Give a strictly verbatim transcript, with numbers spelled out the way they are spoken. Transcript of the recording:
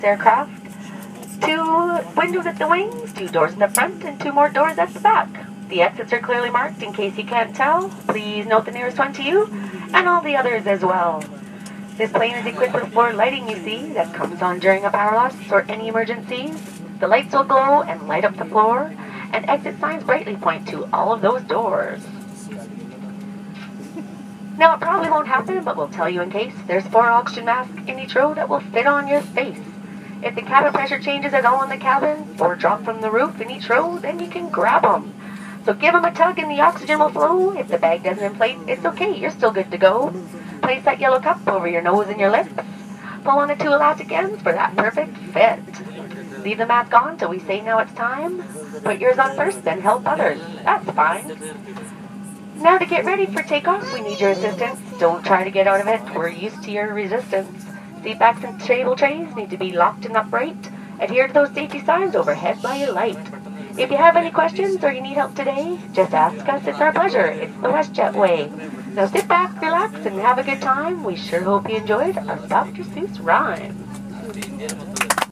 aircraft. Two windows at the wings, two doors in the front, and two more doors at the back. The exits are clearly marked in case you can't tell. Please note the nearest one to you, and all the others as well. This plane is equipped with floor lighting, you see, that comes on during a power loss or any emergencies. The lights will glow and light up the floor, and exit signs brightly point to all of those doors. Now, it probably won't happen, but we'll tell you in case. There's four oxygen masks in each row that will fit on your face. If the cabin pressure changes at all in the cabin, or drop from the roof in each row, then you can grab them. So give them a tug and the oxygen will flow. If the bag doesn't inflate, it's okay, you're still good to go. Place that yellow cup over your nose and your lips. Pull on the two elastic ends for that perfect fit. Leave the mask on till we say now it's time. Put yours on first, then help others. That's fine. Now to get ready for takeoff, we need your assistance. Don't try to get out of it. We're used to your resistance. Seat backs and table trays need to be locked and upright. Adhere to those safety signs overhead by your light. If you have any questions or you need help today, just ask us. It's our pleasure. It's the WestJet way. Now sit back, relax, and have a good time. We sure hope you enjoyed our Doctor Seuss rhyme.